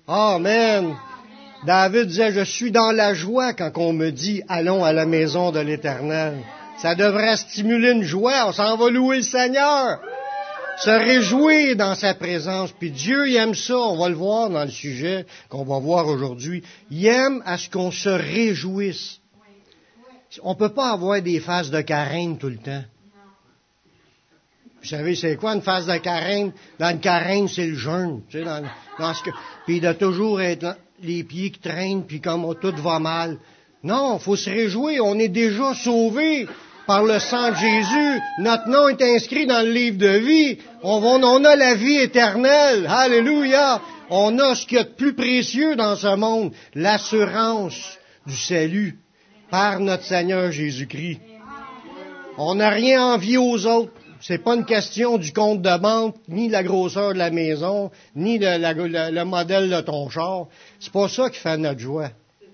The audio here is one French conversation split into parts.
Amen. David disait, je suis dans la joie quand on me dit, allons à la maison de l'Éternel. Ça devrait stimuler une joie, on s'en va louer le Seigneur. Se réjouir dans sa présence. Puis Dieu, il aime ça, on va le voir dans le sujet qu'on va voir aujourd'hui. Il aime à ce qu'on se réjouisse. On peut pas avoir des phases de carême tout le temps. Vous savez, c'est quoi une phase de carême? Dans le carême, c'est le jeûne. Tu sais, puis il doit toujours être les pieds qui traînent, puis comme tout va mal. Non, il faut se réjouir. On est déjà sauvés par le sang de Jésus. Notre nom est inscrit dans le livre de vie. On a la vie éternelle. Alléluia! On a ce qu'il y a de plus précieux dans ce monde, l'assurance du salut par notre Seigneur Jésus-Christ. On n'a rien à envier aux autres. C'est pas une question du compte de banque, ni de la grosseur de la maison, ni de le modèle de ton char. C'est pas ça qui fait notre joie.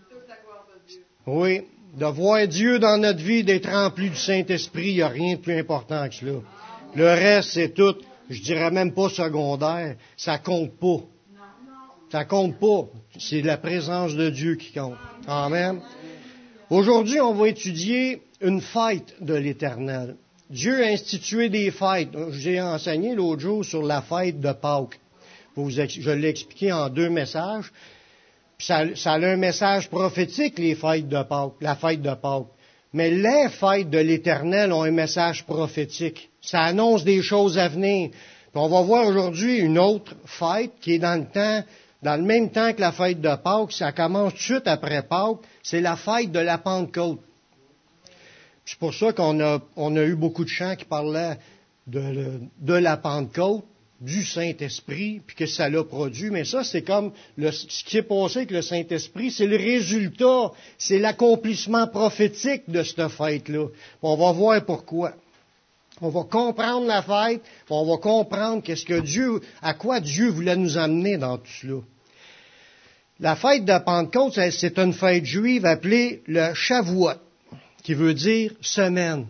Oui, de voir Dieu dans notre vie, d'être rempli du Saint-Esprit, il n'y a rien de plus important que cela. Le reste, c'est tout, je dirais même pas secondaire, ça compte pas. Ça compte pas. C'est la présence de Dieu qui compte. Amen. Aujourd'hui, on va étudier une fête de l'Éternel. Dieu a institué des fêtes. J'ai enseigné l'autre jour sur la fête de Pâques. Je l'ai expliqué en 2 messages. Puis ça a un message prophétique, les fêtes de Pâques, la fête de Pâques. Mais les fêtes de l'Éternel ont un message prophétique. Ça annonce des choses à venir. Puis on va voir aujourd'hui une autre fête qui est dans le même temps que la fête de Pâques. Ça commence tout de suite après Pâques. C'est la fête de la Pentecôte. C'est pour ça qu'on a eu beaucoup de chants qui parlaient de la Pentecôte, du Saint-Esprit, puis que ça l'a produit. Mais ça, c'est comme ce qui s'est passé avec le Saint-Esprit, c'est le résultat, c'est l'accomplissement prophétique de cette fête-là. On va voir pourquoi. On va comprendre la fête, puis on va comprendre à quoi Dieu voulait nous amener dans tout cela. La fête de Pentecôte, c'est une fête juive appelée le Shavuot, qui veut dire semaine.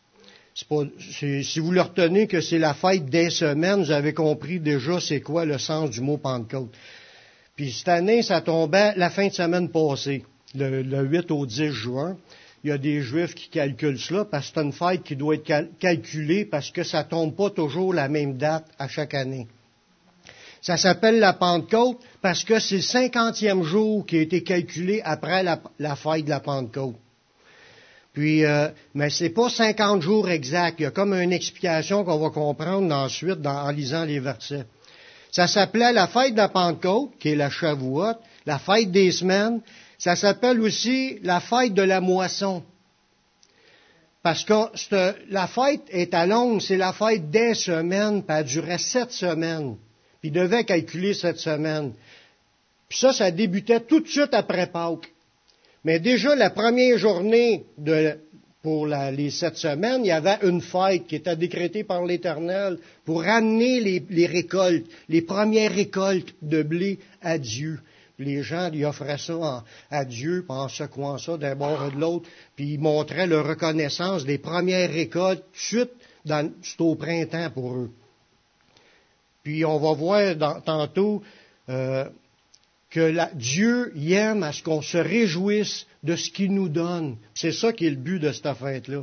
Si vous le retenez que c'est la fête des semaines, vous avez compris déjà c'est quoi le sens du mot Pentecôte. Puis cette année, ça tombait la fin de semaine passée, le 8 au 10 juin. Il y a des Juifs qui calculent cela parce que c'est une fête qui doit être calculée parce que ça tombe pas toujours la même date à chaque année. Ça s'appelle la Pentecôte parce que c'est le 50e jour qui a été calculé après la fête de la Pentecôte. Puis, mais c'est pas 50 jours exacts. Il y a comme une explication qu'on va comprendre ensuite en lisant les versets. Ça s'appelait la fête de la Pentecôte, qui est la Shavuot, la fête des semaines. Ça s'appelle aussi la fête de la moisson. Parce que la fête est à longue, c'est la fête des semaines, puis elle durait 7 semaines. Puis il devait calculer 7 semaines. Puis ça débutait tout de suite après Pâques. Mais déjà, la première journée pour les 7 semaines, il y avait une fête qui était décrétée par l'Éternel pour ramener les récoltes, les premières récoltes de blé à Dieu. Les gens lui offraient ça à Dieu, en secouant ça d'un bord et de l'autre, puis ils montraient leur reconnaissance des premières récoltes. Tout de suite, c'est au printemps pour eux. Puis on va voir tantôt que Dieu il aime à ce qu'on se réjouisse de ce qu'il nous donne. C'est ça qui est le but de cette fête-là.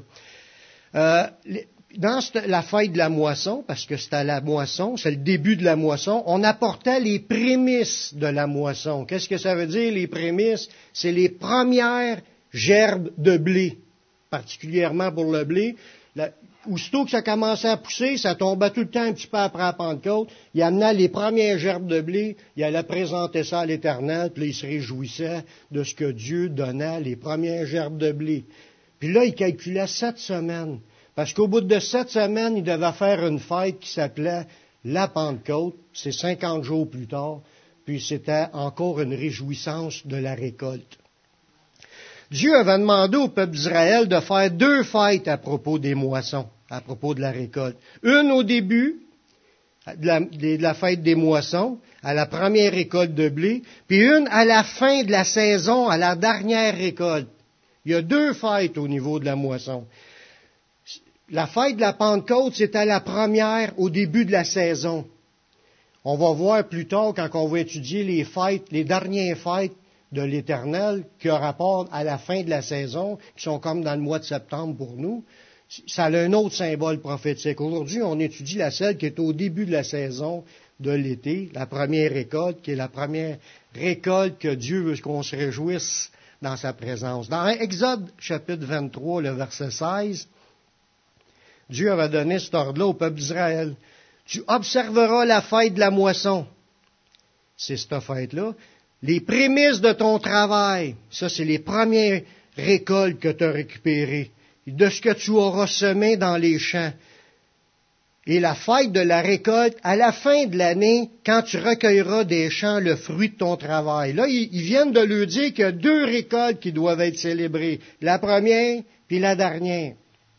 Dans la fête de la moisson, parce que c'était la moisson, c'est le début de la moisson, on apportait les prémices de la moisson. Qu'est-ce que ça veut dire, les prémices? C'est les premières gerbes de blé, particulièrement pour le blé. Aussitôt que ça commençait à pousser, ça tombait tout le temps un petit peu après la Pentecôte. Il amenait les premières gerbes de blé, il allait présenter ça à l'Éternel, puis là, il se réjouissait de ce que Dieu donnait, les premières gerbes de blé. Puis là, il calculait 7 semaines. Parce qu'au bout de 7 semaines, il devait faire une fête qui s'appelait la Pentecôte. C'est 50 jours plus tard. Puis c'était encore une réjouissance de la récolte. Dieu avait demandé au peuple d'Israël de faire 2 fêtes à propos des moissons, à propos de la récolte. Une au début de la fête des moissons, à la première récolte de blé, puis une à la fin de la saison, à la dernière récolte. Il y a 2 fêtes au niveau de la moisson. La fête de la Pentecôte, c'était la première au début de la saison. On va voir plus tard, quand on va étudier les fêtes, les dernières fêtes de l'Éternel, qui ont rapport à la fin de la saison, qui sont comme dans le mois de septembre pour nous, ça a un autre symbole prophétique. Aujourd'hui, on étudie la celle qui est au début de la saison de l'été, la première récolte, qui est la première récolte que Dieu veut qu'on se réjouisse dans sa présence. Dans Exode chapitre 23, le verset 16, Dieu avait donné cet ordre-là au peuple d'Israël. Tu observeras la fête de la moisson. C'est cette fête-là. Les prémices de ton travail. Ça, c'est les premières récoltes que tu as récupérées. De ce que tu auras semé dans les champs. Et la fête de la récolte, à la fin de l'année, quand tu recueilleras des champs le fruit de ton travail. Là, ils viennent de lui dire qu'il y a 2 récoltes qui doivent être célébrées. La première, puis la dernière.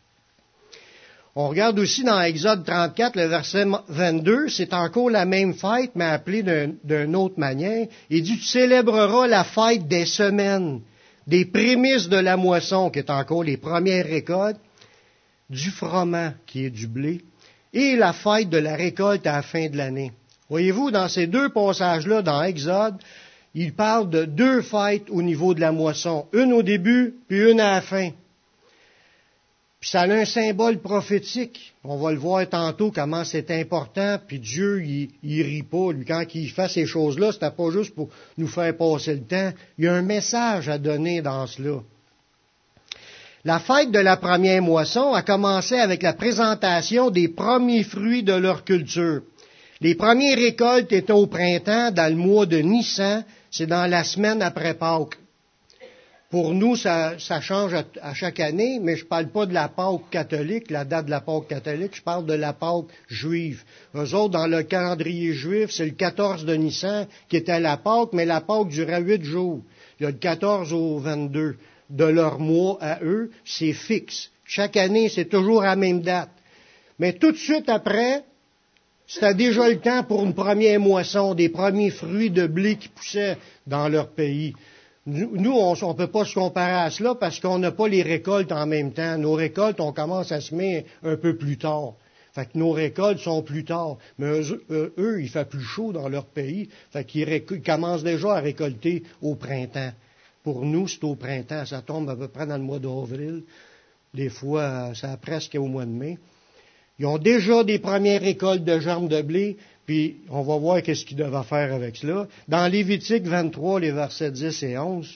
On regarde aussi dans Exode 34, le verset 22, c'est encore la même fête, mais appelée d'une autre manière. Il dit, tu célébreras la fête des semaines, des prémices de la moisson, qui est encore les premières récoltes, du froment, qui est du blé, et la fête de la récolte à la fin de l'année. Voyez-vous, dans ces 2 passages-là, dans Exode, il parle de 2 fêtes au niveau de la moisson, une au début, puis une à la fin. Puis ça a un symbole prophétique. On va le voir tantôt comment c'est important. Puis Dieu, il rit pas. Lui, quand il fait ces choses-là, c'était pas juste pour nous faire passer le temps. Il y a un message à donner dans cela. La fête de la première moisson a commencé avec la présentation des premiers fruits de leur culture. Les premières récoltes étaient au printemps, dans le mois de Nissan. C'est dans la semaine après Pâques. Pour nous, ça change à chaque année, mais je ne parle pas de la Pâque catholique, la date de la Pâque catholique, je parle de la Pâque juive. Eux autres, dans le calendrier juif, c'est le 14 de Nissan qui était la Pâque, mais la Pâque durait 8 jours. Il y a le 14 au 22 de leur mois à eux, c'est fixe. Chaque année, c'est toujours à la même date. Mais tout de suite après, c'était déjà le temps pour une première moisson, des premiers fruits de blé qui poussaient dans leur pays. Nous, on ne peut pas se comparer à cela parce qu'on n'a pas les récoltes en même temps. Nos récoltes, on commence à semer un peu plus tard. Fait que nos récoltes sont plus tard. Mais eux, il fait plus chaud dans leur pays. Fait qu'ils commencent déjà à récolter au printemps. Pour nous, c'est au printemps. Ça tombe à peu près dans le mois d'avril. Des fois, ça presque au mois de mai. Ils ont déjà des premières récoltes de germes de blé. Puis, on va voir qu'est-ce qu'ils doivent faire avec cela. Dans Lévitique 23, les versets 10 et 11,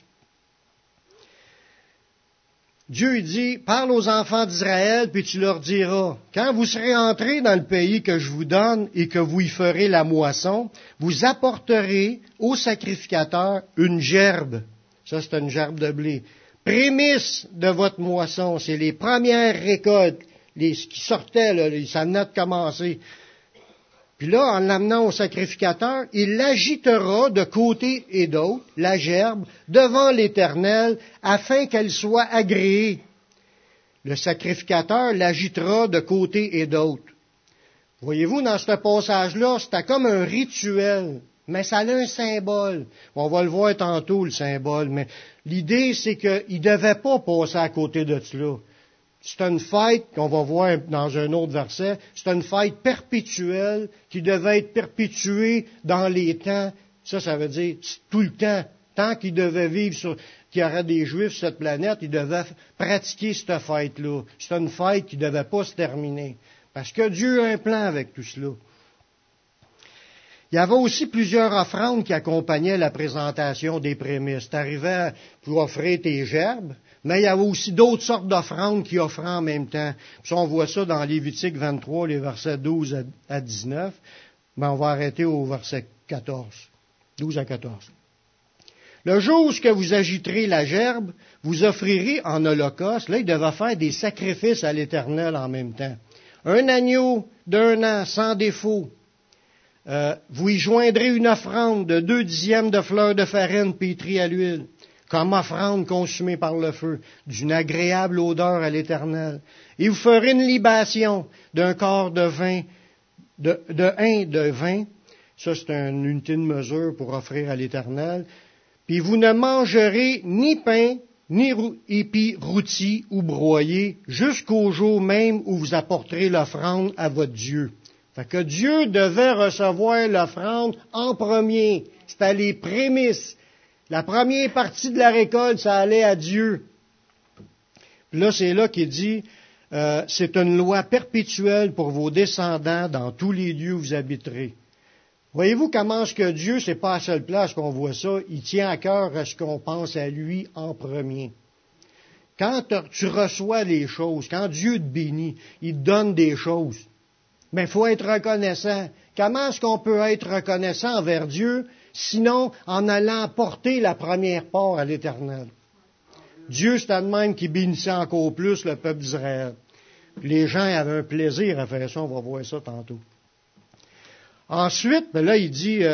Dieu dit, parle aux enfants d'Israël, puis tu leur diras, quand vous serez entrés dans le pays que je vous donne et que vous y ferez la moisson, vous apporterez au sacrificateur une gerbe. Ça, c'est une gerbe de blé. Prémisse de votre moisson, c'est les premières récoltes, qui sortaient, là, ça venait de commencer. Puis là, en l'amenant au sacrificateur, il l'agitera de côté et d'autre, la gerbe, devant l'Éternel, afin qu'elle soit agréée. Le sacrificateur l'agitera de côté et d'autre. Voyez-vous, dans ce passage-là, c'était comme un rituel, mais ça a un symbole. On va le voir tantôt, le symbole, mais l'idée, c'est qu'il ne devait pas passer à côté de cela. C'est une fête, qu'on va voir dans un autre verset, c'est une fête perpétuelle qui devait être perpétuée dans les temps. Ça veut dire tout le temps. Tant qu'ils devaient vivre qu'il y aurait des Juifs sur cette planète, ils devaient pratiquer cette fête-là. C'est une fête qui ne devait pas se terminer. Parce que Dieu a un plan avec tout cela. Il y avait aussi plusieurs offrandes qui accompagnaient la présentation des prémices. Tu arrivais pour offrir tes gerbes, mais il y avait aussi d'autres sortes d'offrandes qui offraient en même temps. Puis on voit ça dans Lévitique 23, les versets 12 à 19. Mais on va arrêter au verset 14. 12 à 14. Le jour où vous agiterez la gerbe, vous offrirez en holocauste. Là, il devait faire des sacrifices à l'Éternel en même temps. Un agneau d'1 an, sans défaut. Vous y joindrez une offrande de 2/10 de fleurs de farine pétrie à l'huile, comme offrande consumée par le feu, d'une agréable odeur à l'Éternel. Et vous ferez une libation d'un quart de vin, de hin de vin. Ça, c'est une unité de mesure pour offrir à l'Éternel. Puis vous ne mangerez ni pain, ni épis rôtis ou broyés, jusqu'au jour même où vous apporterez l'offrande à votre Dieu. Fait que Dieu devait recevoir l'offrande en premier. C'était les prémices. La première partie de la récolte, ça allait à Dieu. Puis là, c'est là qu'il dit, c'est une loi perpétuelle pour vos descendants dans tous les lieux où vous habiterez. Voyez-vous comment est-ce que Dieu, c'est pas à la seule place qu'on voit ça, il tient à cœur à ce qu'on pense à lui en premier. Quand tu reçois les choses, quand Dieu te bénit, il te donne des choses, mais il faut être reconnaissant. Comment est-ce qu'on peut être reconnaissant envers Dieu, sinon en allant porter la première part à l'Éternel? Dieu, c'est de même qui bénissait encore plus le peuple d'Israël. Les gens avaient un plaisir à faire ça, on va voir ça tantôt. Ensuite, là, il dit,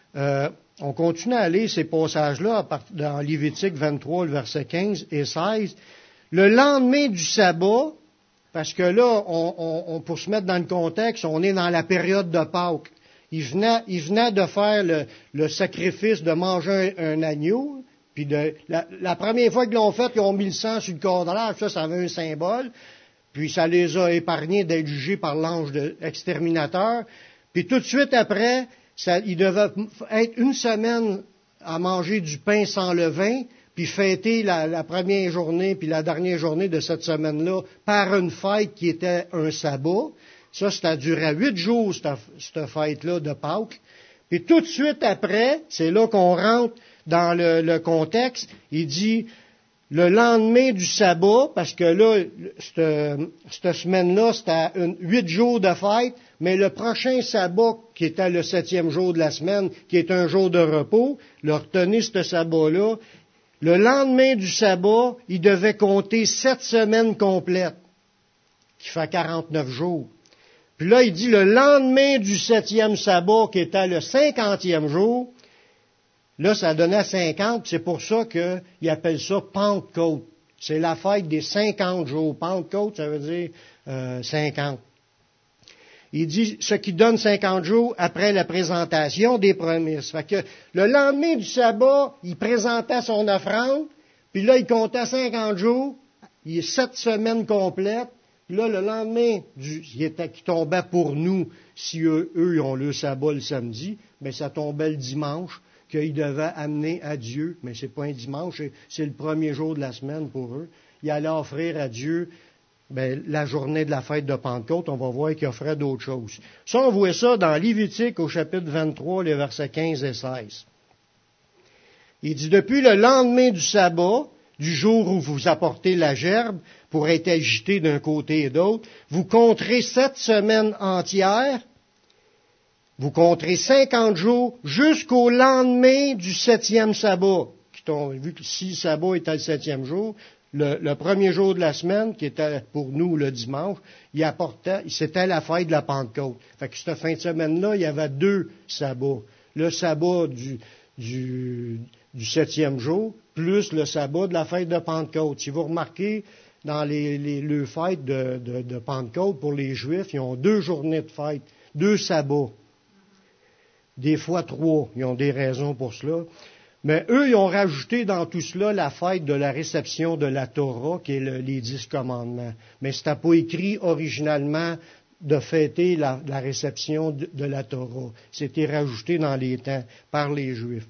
on continue à lire ces passages-là dans Lévitique 23, le verset 15 et 16. Le lendemain du sabbat, parce que là, pour se mettre dans le contexte, on est dans la période de Pâques. Il venait de faire le sacrifice de manger un agneau, puis la première fois qu'ils l'ont fait, ils ont mis le sang sur le cordelaire, ça avait un symbole, puis ça les a épargnés d'être jugés par l'ange exterminateur. Puis tout de suite après, il devait être une semaine à manger du pain sans levain, puis fêter la première journée, puis la dernière journée de cette semaine-là, par une fête qui était un sabbat. Ça durait 8 jours, cette fête-là de Pâques. Puis tout de suite après, c'est là qu'on rentre dans le contexte, il dit, le lendemain du sabbat, parce que là, cette semaine-là, c'était 8 jours de fête, mais le prochain sabbat, qui était le 7e jour de la semaine, qui est un jour de repos, retenez ce sabbat-là, le lendemain du sabbat, il devait compter 7 semaines complètes, qui fait 49 jours. Puis là, il dit le lendemain du 7e sabbat, qui était le 50e jour, là, ça donnait 50, c'est pour ça qu'il appelle ça Pentecôte. C'est la fête des 50 jours. Pentecôte, ça veut dire 50. Il dit ce qui donne 50 jours après la présentation des prémices. Fait que le lendemain du sabbat, il présentait son offrande, puis là, il comptait 50 jours, il est 7 semaines complètes, puis là, le lendemain qui tombait pour nous, si eux ils ont le sabbat le samedi, mais ça tombait le dimanche, qu'ils devaient amener à Dieu, mais c'est pas un dimanche, c'est le premier jour de la semaine pour eux. Ils allaient offrir à Dieu la journée de la fête de Pentecôte, on va voir qu'il offrait d'autres choses. Ça, on voit ça dans Lévitique au chapitre 23, les versets 15 et 16. Il dit, depuis le lendemain du sabbat, du jour où vous apportez la gerbe pour être agité d'un côté et d'autre, vous compterez 7 semaines entières. Vous compterez 50 jours jusqu'au lendemain du 7e sabbat. Vu que si le sabbat était le 7e jour, le premier jour de la semaine, qui était pour nous le dimanche, c'était la fête de la Pentecôte. Fait que cette fin de semaine-là, il y avait 2 sabbats. Le sabbat du 7e jour, plus le sabbat de la fête de Pentecôte. Si vous remarquez, dans les fêtes de Pentecôte, pour les Juifs, ils ont 2 journées de fête, 2 sabbats. Des fois 3, ils ont des raisons pour cela. Mais eux, ils ont rajouté dans tout cela la fête de la réception de la Torah, qui est les 10 commandements. Mais c'était pas écrit originalement de fêter la réception de la Torah. C'était rajouté dans les temps par les Juifs.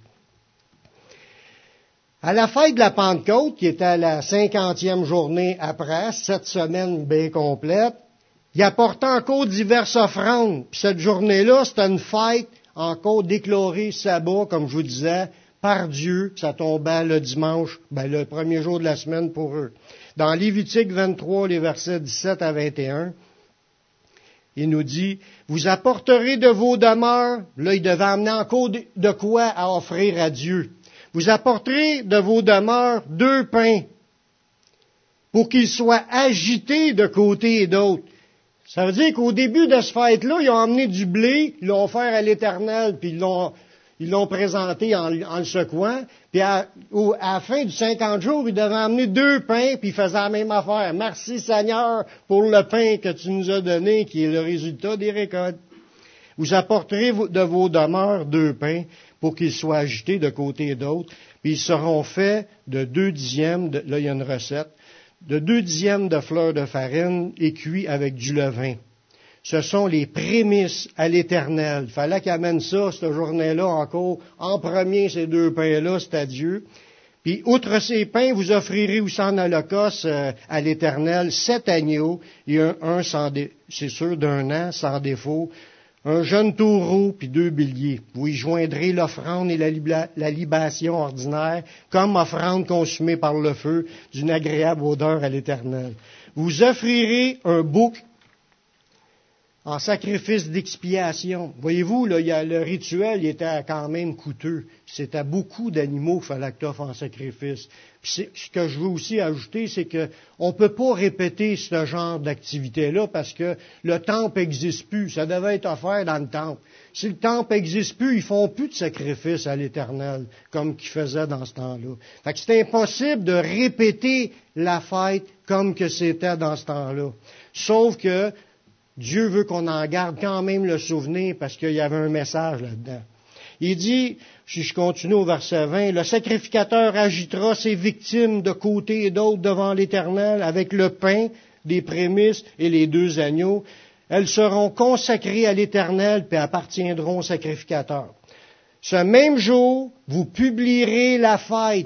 À la fête de la Pentecôte, qui était la 50e journée après, 7 semaines bien complètes, il apportait encore diverses offrandes. Puis cette journée-là, c'était une fête encore déclarée sabbat, comme je vous disais, par Dieu. Ça tombait le dimanche, le premier jour de la semaine pour eux. Dans Lévitique 23, les versets 17 à 21, il nous dit, vous apporterez de vos demeures, là, il devait amener encore de quoi à offrir à Dieu. Vous apporterez de vos demeures 2 pains pour qu'ils soient agités de côté et d'autre. Ça veut dire qu'au début de ce fête-là, ils ont emmené du blé, ils l'ont offert à l'Éternel, puis ils l'ont présenté en le secouant. Puis à la fin du 50 jours, ils devaient emmener 2 pains, puis ils faisaient la même affaire. Merci Seigneur pour le pain que tu nous as donné, qui est le résultat des récoltes. Vous apporterez de vos demeures 2 pains pour qu'ils soient agités de côté et d'autre, puis ils seront faits de 2 dixièmes, là il y a une recette, de 2 dixièmes de fleur de farine et cuits avec du levain. ce sont les prémices à l'Éternel. Il fallait qu'il amène ça, cette journée-là encore. En premier, ces 2 pains-là, c'est à Dieu. Puis, outre ces pains, vous offrirez aussi en holocauste à l'Éternel 7 agneaux et c'est sûr, d'1 an, sans défaut, un jeune taureau puis 2 béliers. Vous y joindrez l'offrande et la libation ordinaire comme offrande consumée par le feu d'une agréable odeur à l'Éternel. Vous offrirez un bouc en sacrifice d'expiation. Voyez-vous, là, le rituel il était quand même coûteux. C'était beaucoup d'animaux qu'il fallait que tu offres en sacrifice. Puis ce que je veux aussi ajouter, c'est que on peut pas répéter ce genre d'activité-là parce que le temple n'existe plus. Ça devait être offert dans le temple. Si le temple n'existe plus, ils font plus de sacrifice à l'Éternel comme qu'ils faisaient dans ce temps-là. Fait que c'est impossible de répéter la fête comme que c'était dans ce temps-là. Sauf que Dieu veut qu'on en garde quand même le souvenir parce qu'il y avait un message là-dedans. Il dit, si je continue au verset 20, le sacrificateur agitera ses victimes de côté et d'autre devant l'Éternel avec le pain, des prémices et les 2 agneaux. Elles seront consacrées à l'Éternel puis appartiendront au sacrificateur. Ce même jour, vous publierez la fête.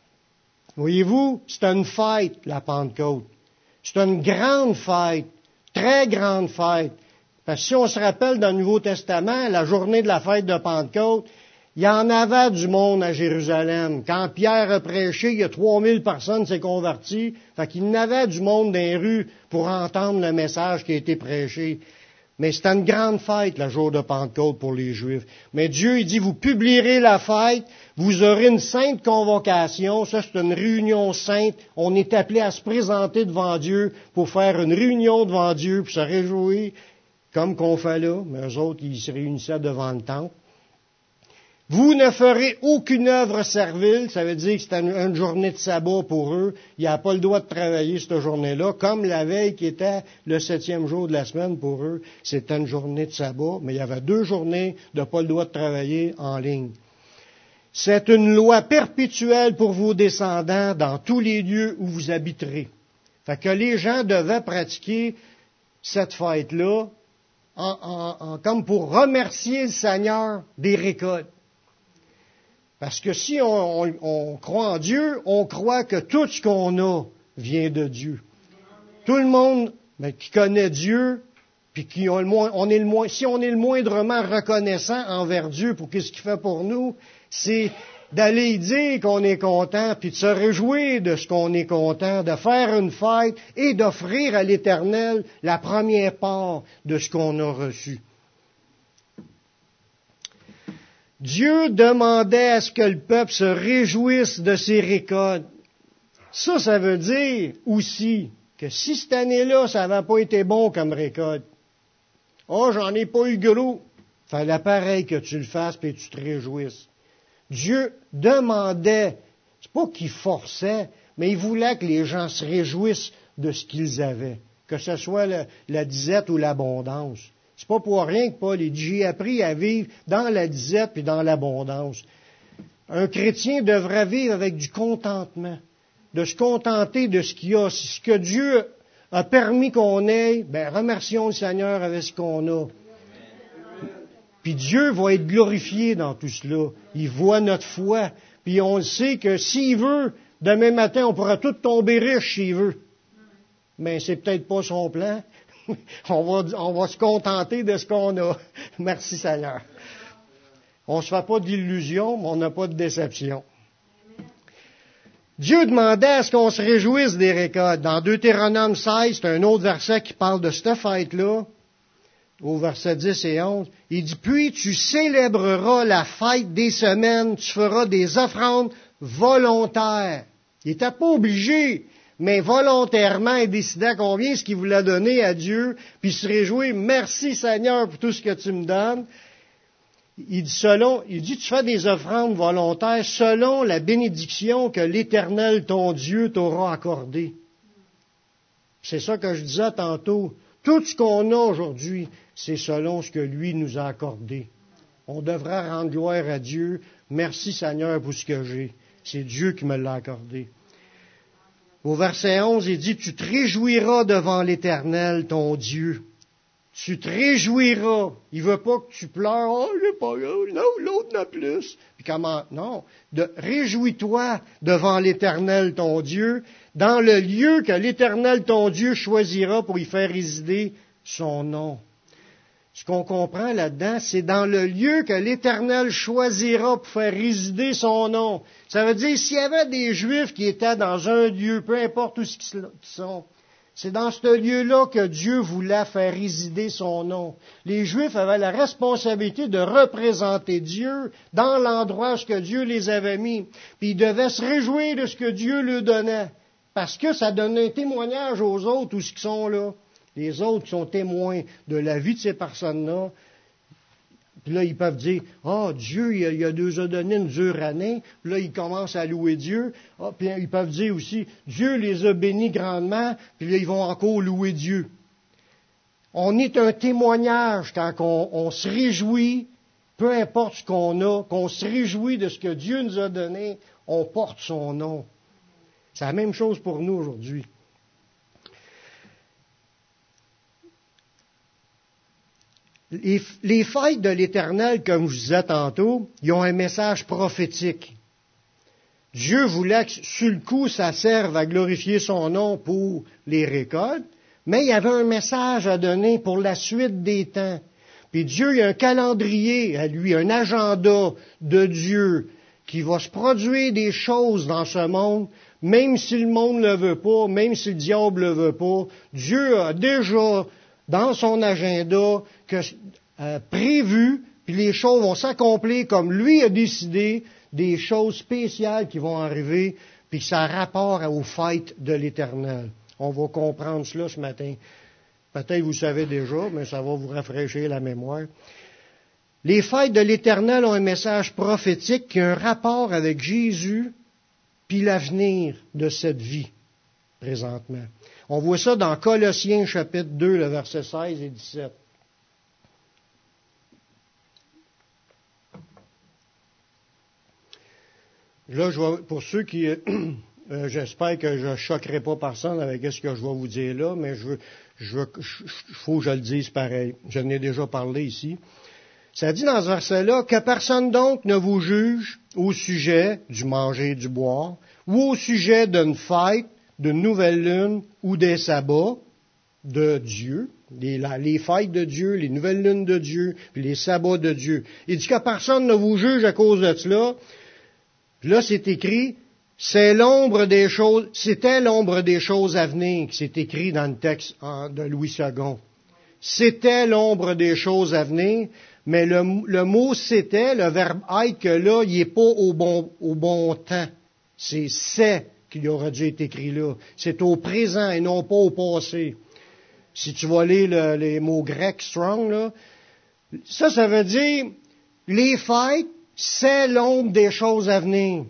Voyez-vous, c'est une fête, la Pentecôte. C'est une grande fête. Très grande fête. Parce que si on se rappelle dans le Nouveau Testament, la journée de la fête de Pentecôte, il y en avait du monde à Jérusalem. Quand Pierre a prêché, il y a 3000 personnes qui s'est converties. Fait qu'il y en avait du monde dans les rues pour entendre le message qui a été prêché. Mais c'était une grande fête, le jour de Pentecôte pour les Juifs. Mais Dieu, il dit, vous publierez la fête, vous aurez une sainte convocation. Ça, c'est une réunion sainte. On est appelé à se présenter devant Dieu pour faire une réunion devant Dieu, pour se réjouir, comme qu'on fait là. Mais eux autres, ils se réunissaient devant le temple. Vous ne ferez aucune œuvre servile, ça veut dire que c'était une journée de sabbat pour eux. Il n'y a pas le droit de travailler cette journée-là, comme la veille qui était le 7e jour de la semaine pour eux. C'était une journée de sabbat, mais il y avait 2 journées de pas le droit de travailler en ligne. C'est une loi perpétuelle pour vos descendants dans tous les lieux où vous habiterez. Fait que les gens devaient pratiquer cette fête-là comme pour remercier le Seigneur des récoltes. Parce que si on croit en Dieu, on croit que tout ce qu'on a vient de Dieu. Tout le monde qui connaît Dieu, puis si on est le moindrement reconnaissant envers Dieu pour ce qu'il fait pour nous, c'est d'aller dire qu'on est content, puis de se réjouir de ce qu'on est content, de faire une fête et d'offrir à l'Éternel la première part de ce qu'on a reçu. Dieu demandait à ce que le peuple se réjouisse de ses récoltes. Ça veut dire aussi que si cette année-là, ça n'avait pas été bon comme récolte, j'en ai pas eu gros, fallait pareil que tu le fasses et que tu te réjouisses. Dieu demandait, c'est pas qu'il forçait, mais il voulait que les gens se réjouissent de ce qu'ils avaient, que ce soit la disette ou l'abondance. C'est pas pour rien que Paul dit, j'ai appris à vivre dans la disette et dans l'abondance. Un chrétien devrait vivre avec du contentement, de se contenter de ce qu'il a. Si ce que Dieu a permis qu'on ait, remercions le Seigneur avec ce qu'on a. Puis Dieu va être glorifié dans tout cela. Il voit notre foi. Puis on le sait que s'il veut, demain matin, on pourra tous tomber riches s'il veut. Mais c'est peut-être pas son plan. On va se contenter de ce qu'on a. Merci Seigneur. On ne se fait pas d'illusions, mais on n'a pas de déception. Dieu demandait à ce qu'on se réjouisse des récoltes. Dans Deutéronome 16, c'est un autre verset qui parle de cette fête-là, au verset 10 et 11. Il dit, puis tu célébreras la fête des semaines, tu feras des offrandes volontaires. Il n'était pas obligé, mais volontairement, il décidait combien ce qu'il voulait donner à Dieu, puis se réjouir, merci Seigneur pour tout ce que tu me donnes. Il dit, tu fais des offrandes volontaires selon la bénédiction que l'Éternel, ton Dieu, t'aura accordée. C'est ça que je disais tantôt. Tout ce qu'on a aujourd'hui, c'est selon ce que lui nous a accordé. On devrait rendre gloire à Dieu. Merci Seigneur pour ce que j'ai. C'est Dieu qui me l'a accordé. Au verset 11, il dit, tu te réjouiras devant l'Éternel, ton Dieu. Tu te réjouiras. Il veut pas que tu pleures. Oh, j'ai pas eu. Non, l'autre n'a plus. Puis comment? Non. Réjouis-toi devant l'Éternel, ton Dieu, dans le lieu que l'Éternel, ton Dieu, choisira pour y faire résider son nom. Ce qu'on comprend là-dedans, c'est dans le lieu que l'Éternel choisira pour faire résider son nom. Ça veut dire, s'il y avait des Juifs qui étaient dans un lieu, peu importe où ils sont, c'est dans ce lieu-là que Dieu voulait faire résider son nom. Les Juifs avaient la responsabilité de représenter Dieu dans l'endroit où Dieu les avait mis. Puis ils devaient se réjouir de ce que Dieu leur donnait. Parce que ça donnait un témoignage aux autres où ils sont là. Les autres sont témoins de la vie de ces personnes-là. Puis là, ils peuvent dire, « Ah, Dieu, il nous a donné une dure année. » Puis là, ils commencent à louer Dieu. Ah, puis ils peuvent dire aussi, « Dieu les a bénis grandement. » Puis là, ils vont encore louer Dieu. On est un témoignage quand on se réjouit, peu importe ce qu'on a, qu'on se réjouit de ce que Dieu nous a donné, on porte son nom. C'est la même chose pour nous aujourd'hui. Les fêtes de l'Éternel, comme je disais tantôt, ils ont un message prophétique. Dieu voulait que, sur le coup, ça serve à glorifier son nom pour les récoltes, mais il y avait un message à donner pour la suite des temps. Puis Dieu, il y a un calendrier à lui, un agenda de Dieu qui va se produire des choses dans ce monde, même si le monde ne le veut pas, même si le diable ne le veut pas. Dieu a déjà dans son agenda prévu, puis les choses vont s'accomplir comme lui a décidé, des choses spéciales qui vont arriver, puis ça a rapport aux fêtes de l'Éternel. On va comprendre cela ce matin. Peut-être vous savez déjà, mais ça va vous rafraîchir la mémoire. Les fêtes de l'Éternel ont un message prophétique qui a un rapport avec Jésus, puis l'avenir de cette vie, présentement. On voit ça dans Colossiens chapitre 2, le verset 16 et 17. Là, pour ceux qui... j'espère que je ne choquerai pas personne avec ce que je vais vous dire là, mais faut que je le dise pareil. Je n'ai déjà parlé ici. Ça dit dans ce verset-là, « Que personne donc ne vous juge au sujet du manger et du boire, ou au sujet d'une fête, d'une nouvelle lune ou des sabbats de Dieu, les fêtes de Dieu, les nouvelles lunes de Dieu, puis les sabbats de Dieu. » Il dit que personne ne vous juge à cause de cela. Là, c'est écrit, c'était l'ombre des choses à venir, qui c'est écrit dans le texte de Louis II. C'était l'ombre des choses à venir, mais le mot c'était, le verbe être, là, il n'est pas au bon temps. C'est qu'il aurait dû être écrit là. C'est au présent et non pas au passé. Si tu vas lire les mots grecs strong, là, ça veut dire, les fêtes, c'est l'ombre des choses à venir.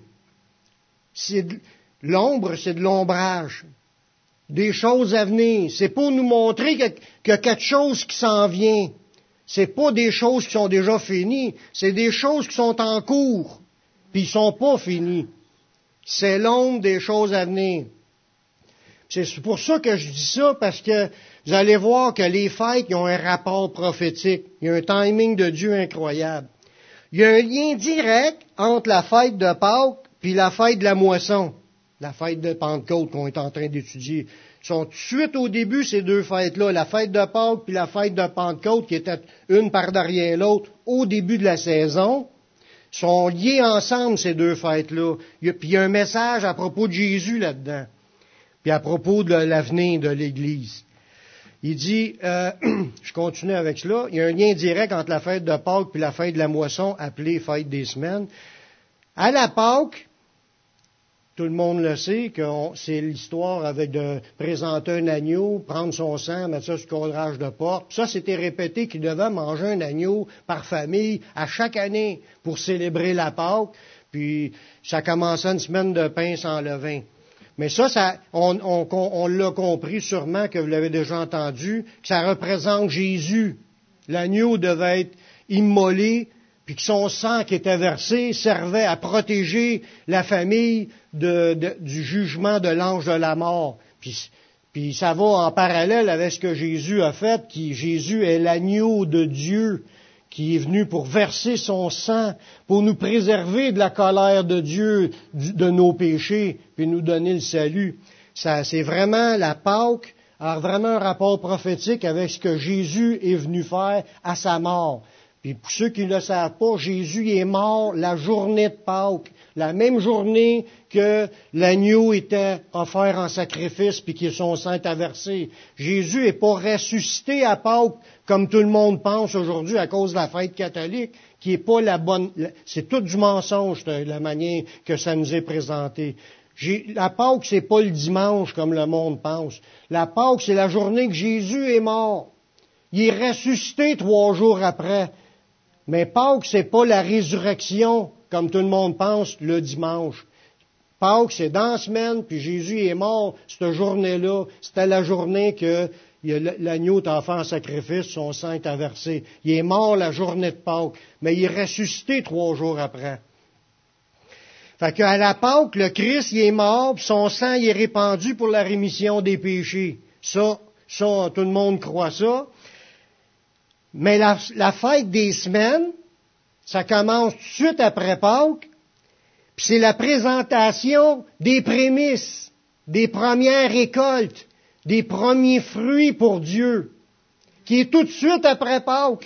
L'ombre, c'est de l'ombrage. Des choses à venir. C'est pour nous montrer qu'il y a quelque chose qui s'en vient. C'est pas des choses qui sont déjà finies. C'est des choses qui sont en cours. Puis ils sont pas finis. C'est l'ombre des choses à venir. C'est pour ça que je dis ça, parce que vous allez voir que les fêtes, ils ont un rapport prophétique. Il y a un timing de Dieu incroyable. Il y a un lien direct entre la fête de Pâques puis la fête de la moisson, la fête de Pentecôte qu'on est en train d'étudier. Ils sont tout de suite au début, ces deux fêtes-là, la fête de Pâques puis la fête de Pentecôte, qui étaient une par derrière l'autre au début de la saison, sont liés ensemble, ces deux fêtes-là. Puis il y a un message à propos de Jésus là-dedans, puis à propos de l'avenir de l'Église. Il dit, je continue avec cela, il y a un lien direct entre la fête de Pâques puis la fête de la moisson, appelée fête des semaines. À la Pâques, tout le monde le sait, que c'est l'histoire avec de présenter un agneau, prendre son sang, mettre ça sur le cadrage de porte. Ça, c'était répété qu'il devait manger un agneau par famille à chaque année pour célébrer la Pâques. Puis ça commençait une semaine de pain sans levain. Mais ça, on l'a compris sûrement, que vous l'avez déjà entendu, que ça représente Jésus. L'agneau devait être immolé, puis que son sang qui était versé servait à protéger la famille du jugement de l'ange de la mort. Puis Puis ça va en parallèle avec ce que Jésus a fait, qui Jésus est l'agneau de Dieu, qui est venu pour verser son sang, pour nous préserver de la colère de Dieu, de nos péchés, puis nous donner le salut. Ça, c'est vraiment la Pâque, a vraiment un rapport prophétique avec ce que Jésus est venu faire à sa mort. Puis pour ceux qui ne le savent pas, Jésus est mort la journée de Pâques, la même journée que l'agneau était offert en sacrifice puis que son sang est versé. Jésus n'est pas ressuscité à Pâques comme tout le monde pense aujourd'hui à cause de la fête catholique, qui est pas la bonne. C'est tout du mensonge la manière que ça nous est présenté. La Pâques, c'est pas le dimanche comme le monde pense. La Pâques, c'est la journée que Jésus est mort. Il est ressuscité 3 jours après. Mais Pâques, c'est pas la résurrection, comme tout le monde pense, le dimanche. Pâques, c'est dans la semaine, puis Jésus est mort cette journée-là. C'était la journée que l'agneau t'a offert en sacrifice, son sang est versé. Il est mort la journée de Pâques, mais il est ressuscité 3 jours après. Fait qu'à la Pâques, le Christ, il est mort, puis son sang, il est répandu pour la rémission des péchés. Ça, tout le monde croit ça. Mais la fête des semaines, ça commence tout de suite après Pâques, puis c'est la présentation des prémices, des premières récoltes, des premiers fruits pour Dieu, qui est tout de suite après Pâques.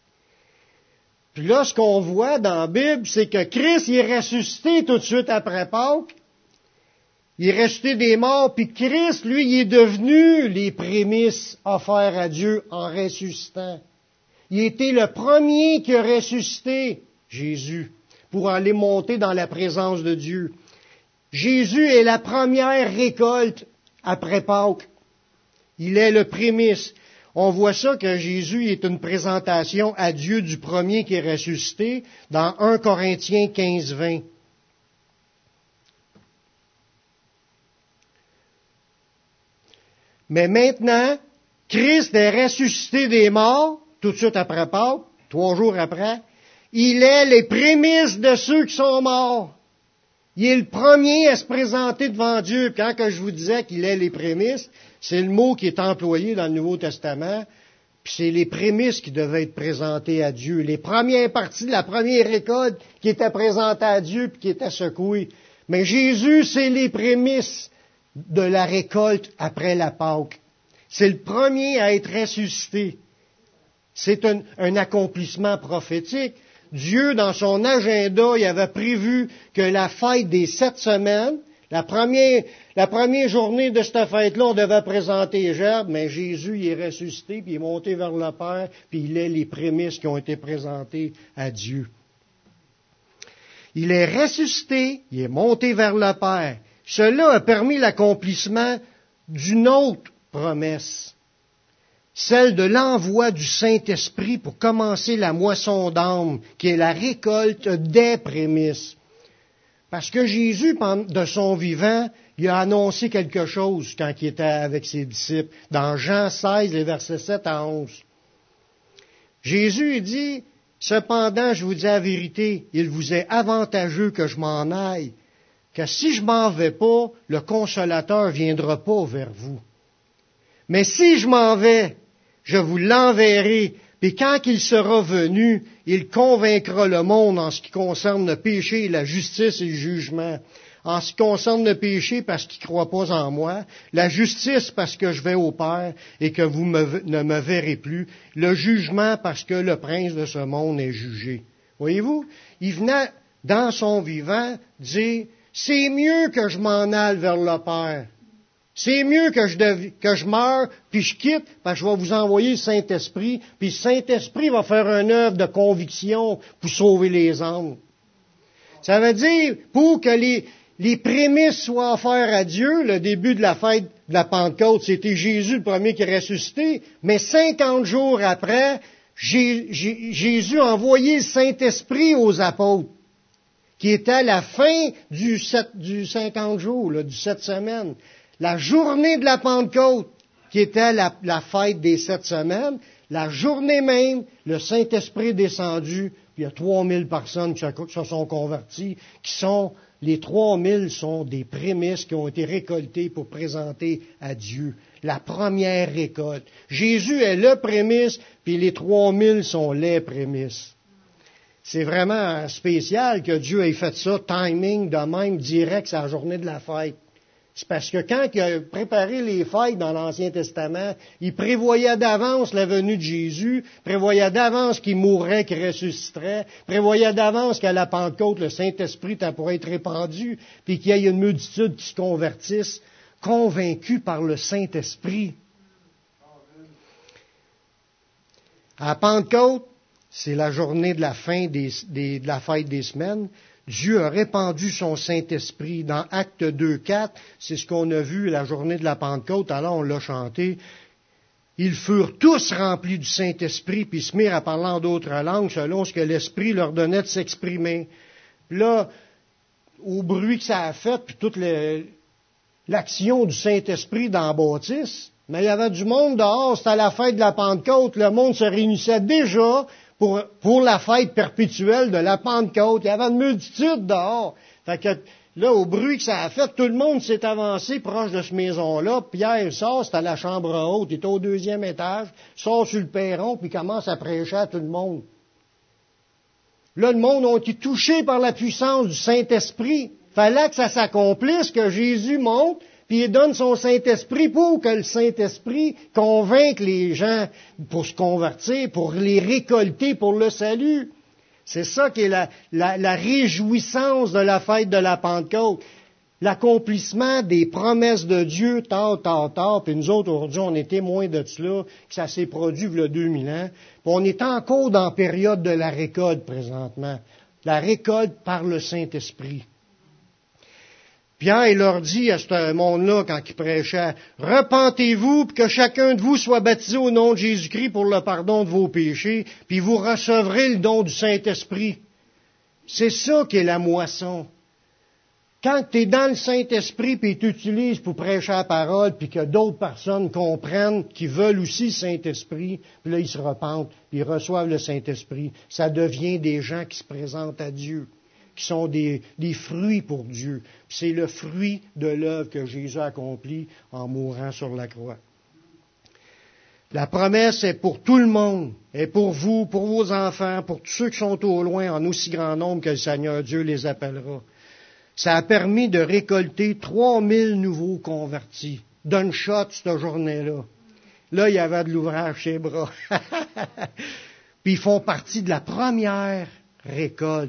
Puis là, ce qu'on voit dans la Bible, c'est que Christ il est ressuscité tout de suite après Pâques. Il est ressuscité des morts, puis Christ, lui, il est devenu les prémices offertes à Dieu en ressuscitant. Il était le premier qui a ressuscité, Jésus, pour aller monter dans la présence de Dieu. Jésus est la première récolte après Pâques. Il est le prémisse. On voit ça que Jésus est une présentation à Dieu du premier qui est ressuscité dans 1 Corinthiens 15-20. Mais maintenant, Christ est ressuscité des morts, tout de suite après Pâques, 3 jours après. Il est les prémices de ceux qui sont morts. Il est le premier à se présenter devant Dieu. Quand que je vous disais qu'il est les prémices, c'est le mot qui est employé dans le Nouveau Testament, puis c'est les prémices qui devaient être présentées à Dieu. Les premières parties de la première récolte qui étaient présentées à Dieu puis qui étaient secouées. Mais Jésus, c'est les prémices de la récolte après la Pâque. C'est le premier à être ressuscité. C'est un accomplissement prophétique. Dieu, dans son agenda, il avait prévu que la fête des 7 semaines, la première journée de cette fête-là, on devait présenter les gerbes, mais Jésus, il est ressuscité, puis il est monté vers le Père, puis il est les prémices qui ont été présentées à Dieu. Il est ressuscité, il est monté vers le Père. Cela a permis l'accomplissement d'une autre promesse, celle de l'envoi du Saint-Esprit pour commencer la moisson d'âme, qui est la récolte des prémices. Parce que Jésus, de son vivant, il a annoncé quelque chose quand il était avec ses disciples, dans Jean 16, les versets 7 à 11. Jésus dit, « Cependant, je vous dis la vérité, il vous est avantageux que je m'en aille, que si je m'en vais pas, le Consolateur viendra pas vers vous. Mais si je m'en vais, je vous l'enverrai, puis quand il sera venu, il convaincra le monde en ce qui concerne le péché, la justice et le jugement. En ce qui concerne le péché, parce qu'il ne croit pas en moi, la justice, parce que je vais au Père et que vous ne me verrez plus, le jugement, parce que le prince de ce monde est jugé. » Voyez-vous, il venait, dans son vivant, dire, « C'est mieux que je m'en aille vers le Père. C'est mieux que je meure, puis je quitte, parce que je vais vous envoyer le Saint-Esprit, puis le Saint-Esprit va faire une œuvre de conviction pour sauver les âmes. » Ça veut dire, pour que les prémices soient offertes à Dieu, le début de la fête de la Pentecôte, c'était Jésus le premier qui est ressuscité, mais 50 jours après, Jésus a envoyé le Saint-Esprit aux apôtres, qui était la fin du 50 jours, du 7 semaines. La journée de la Pentecôte, qui était la fête des 7 semaines, la journée même, le Saint-Esprit est descendu, puis il y a 3000 personnes qui se sont converties, qui sont Les 3000 sont des prémices qui ont été récoltées pour présenter à Dieu. La première récolte. Jésus est le prémisse, puis les 3000 sont les prémices. C'est vraiment spécial que Dieu ait fait ça, timing, de même, direct, c'est la journée de la fête. C'est parce que quand il a préparé les fêtes dans l'Ancien Testament, il prévoyait d'avance la venue de Jésus, prévoyait d'avance qu'il mourrait, qu'il ressusciterait, prévoyait d'avance qu'à la Pentecôte, le Saint-Esprit pourrait être répandu, puis qu'il y ait une multitude qui se convertisse, convaincus par le Saint-Esprit. À la Pentecôte, c'est la journée de la fin de la fête des semaines. Dieu a répandu son Saint-Esprit. Dans Actes 2:4, c'est ce qu'on a vu la journée de la Pentecôte, alors on l'a chanté. Ils furent tous remplis du Saint-Esprit, puis se mirent à parler en d'autres langues, selon ce que l'Esprit leur donnait de s'exprimer. Puis là, au bruit que ça a fait, puis toute l'action du Saint-Esprit dans la bâtisse, mais il y avait du monde dehors, c'était à la fête de la Pentecôte, le monde se réunissait déjà pour la fête perpétuelle de la Pentecôte. Il y avait une multitude dehors. Fait que là, au bruit que ça a fait, tout le monde s'est avancé proche de cette maison-là. Pierre sort, c'était à la chambre haute, il était au 2e étage, sort sur le perron, puis commence à prêcher à tout le monde. Là, le monde a été touché par la puissance du Saint-Esprit. Fallait que ça s'accomplisse, que Jésus monte, puis il donne son Saint-Esprit pour que le Saint-Esprit convainque les gens pour se convertir, pour les récolter pour le salut. C'est ça qui est la réjouissance de la fête de la Pentecôte. L'accomplissement des promesses de Dieu, tard. Puis nous autres, aujourd'hui, on est témoins de cela, que ça s'est produit il y a 2000 ans. Puis on est encore dans la période de la récolte présentement. La récolte par le Saint-Esprit. Pierre, il leur dit à ce monde-là, quand il prêchait, « Repentez-vous, puis que chacun de vous soit baptisé au nom de Jésus-Christ pour le pardon de vos péchés, puis vous recevrez le don du Saint-Esprit. » C'est ça qui est la moisson. Quand tu es dans le Saint-Esprit, puis tu utilises pour prêcher la parole, puis que d'autres personnes comprennent qu'ils veulent aussi le Saint-Esprit, puis là, ils se repentent, puis ils reçoivent le Saint-Esprit, ça devient des gens qui se présentent à Dieu, qui sont des fruits pour Dieu. Puis c'est le fruit de l'œuvre que Jésus a accomplie en mourant sur la croix. La promesse est pour tout le monde, est pour vous, pour vos enfants, pour tous ceux qui sont au loin, en aussi grand nombre que le Seigneur Dieu les appellera. Ça a permis de récolter 3000 nouveaux convertis, d'une shot cette journée-là. Là, il y avait de l'ouvrage chez les bras. Puis ils font partie de la première récolte.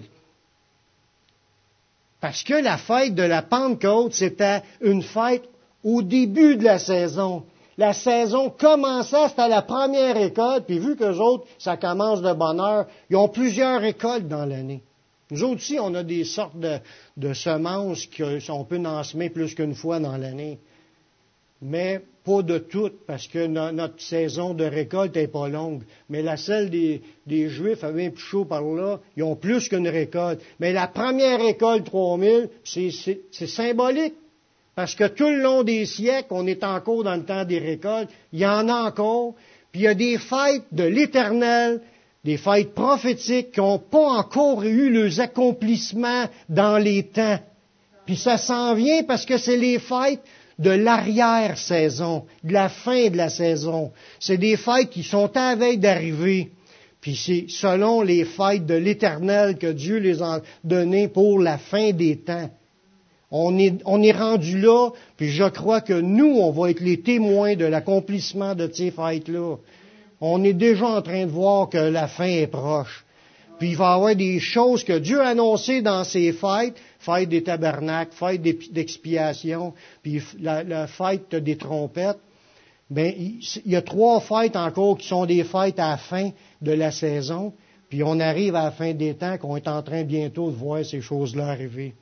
Parce que la fête de la Pentecôte, c'était une fête au début de la saison. La saison commençait, c'était la première récolte, puis vu qu'eux autres, ça commence de bonne heure, ils ont plusieurs récoltes dans l'année. Nous autres aussi, on a des sortes de semences qu'on peut en semer plus qu'une fois dans l'année. Mais pas de toutes, parce que notre saison de récolte n'est pas longue. Mais la celle des Juifs, avait bien plus chaud par là, ils ont plus qu'une récolte. Mais la première récolte, 3000, c'est symbolique. Parce que tout le long des siècles, on est encore dans le temps des récoltes, il y en a encore, puis il y a des fêtes de l'Éternel, des fêtes prophétiques qui n'ont pas encore eu leurs accomplissements dans les temps. Puis ça s'en vient parce que c'est les fêtes de l'arrière-saison, de la fin de la saison. C'est des fêtes qui sont à la veille d'arriver. Puis c'est selon les fêtes de l'Éternel que Dieu les a données pour la fin des temps. On est rendu là, puis je crois que nous, on va être les témoins de l'accomplissement de ces fêtes-là. On est déjà en train de voir que la fin est proche. Puis il va y avoir des choses que Dieu a annoncées dans ces fêtes, fête des tabernacles, fête d'expiation, puis la fête des trompettes. Ben, il y a 3 fêtes encore qui sont des fêtes à la fin de la saison, puis on arrive à la fin des temps qu'on est en train bientôt de voir ces choses-là arriver.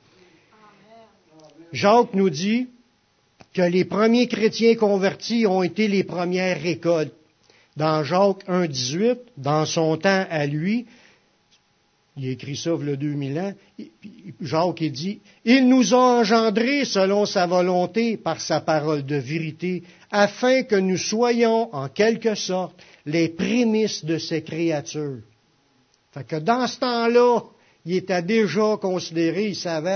Jacques nous dit que les premiers chrétiens convertis ont été les premières récoltes. Dans Jacques 1,18, dans son temps à lui, il a écrit ça il y a 2000 ans, Jacques il dit « Il nous a engendrés selon sa volonté par sa parole de vérité, afin que nous soyons en quelque sorte les prémices de ses créatures. » Fait que dans ce temps-là, il était déjà considéré, il savait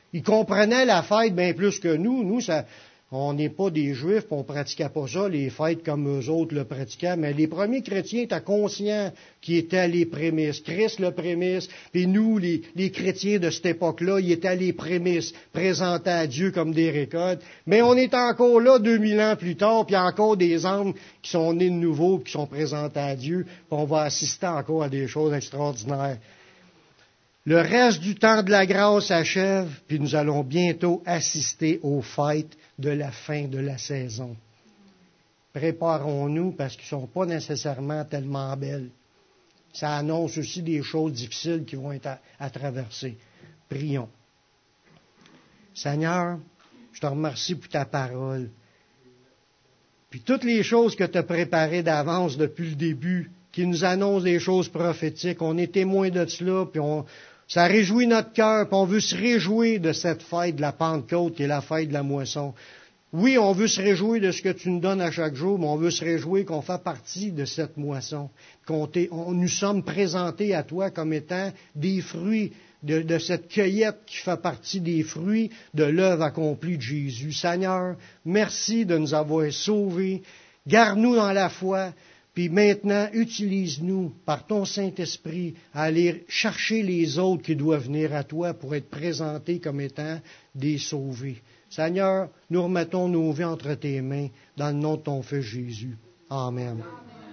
Ils comprenaient la fête bien plus que nous. Nous, on n'est pas des Juifs, on ne pratiquait pas ça, les fêtes comme eux autres le pratiquaient, mais les premiers chrétiens étaient conscients qui étaient les prémices. Christ le prémisse, puis nous, les chrétiens de cette époque-là, ils étaient les prémices, présentés à Dieu comme des récoltes. Mais on est encore là 2000 ans plus tard, puis il y a encore des âmes qui sont nés de nouveau, qui sont présentés à Dieu, puis on va assister encore à des choses extraordinaires. Le reste du temps de la grâce s'achève, puis nous allons bientôt assister aux fêtes de la fin de la saison. Préparons-nous parce qu'ils ne sont pas nécessairement tellement belles. Ça annonce aussi des choses difficiles qui vont être à traverser. Prions. Seigneur, je te remercie pour ta parole. Puis toutes les choses que tu as préparées d'avance depuis le début, qui nous annoncent des choses prophétiques, on est témoins de cela, puis ça réjouit notre cœur, puis on veut se réjouir de cette fête de la Pentecôte, qui est la fête de la moisson. Oui, on veut se réjouir de ce que tu nous donnes à chaque jour, mais on veut se réjouir qu'on fait partie de cette moisson, nous sommes présentés à toi comme étant des fruits de cette cueillette qui fait partie des fruits de l'œuvre accomplie de Jésus. Seigneur, merci de nous avoir sauvés, garde-nous dans la foi, puis maintenant, utilise-nous par ton Saint-Esprit à aller chercher les autres qui doivent venir à toi pour être présentés comme étant des sauvés. Seigneur, nous remettons nos vies entre tes mains dans le nom de ton Fils Jésus. Amen.